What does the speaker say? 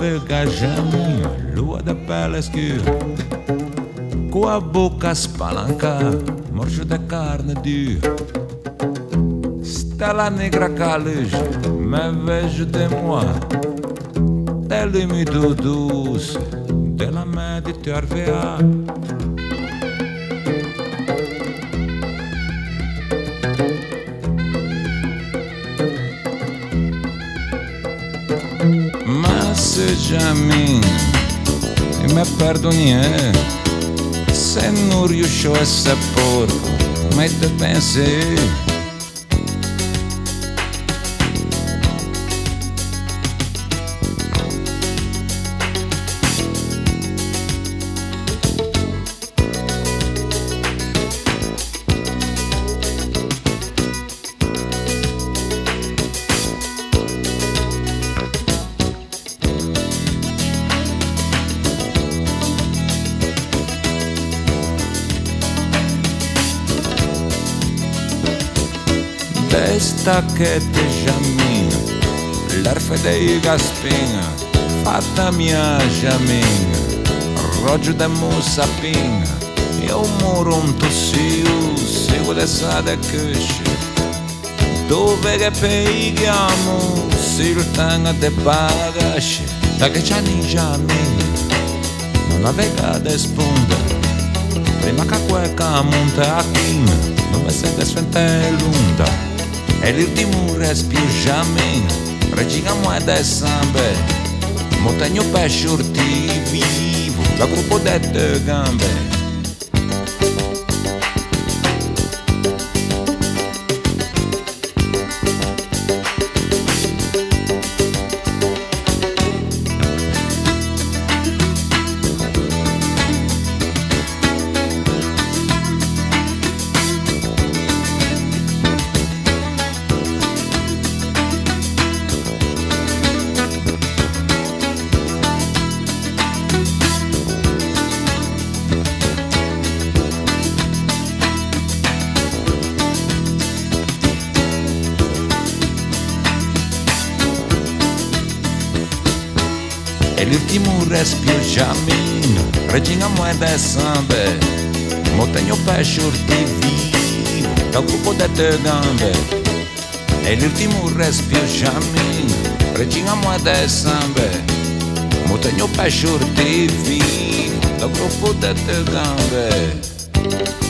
gajaminha, lua de pele escura, com a boca spalancada, morge de carne dura. Stella negra caleja, me vejo de moi, del umido doce, della Méditerranée. Seja minha e me perdoni se non riuscio a essere porco, ma te pensi testa che te giammina, l'erfe dei gaspina, fatta mia giammina, roggio de mussapina, io muro un tossio, seguo le sade cusce, dove che peghiamo, si il tanga de bagasce, da che c'è ni giammina, non aveva de spunta, prima che quella monta a china, non mi sente svente l'unda. E l'ultimo respiro jamais, regina moeda e sambe, montagne pesce urti vivo, la gruppo dette gambe. E l'ultimo respiro giammino, regina moeda e sambe, montagne pesce urti vivo, dal gruppo dette gambe. E l'ultimo respiro giammino, regina moeda e sambe, montagne pesce urti vivo, dal gruppo dette gambe.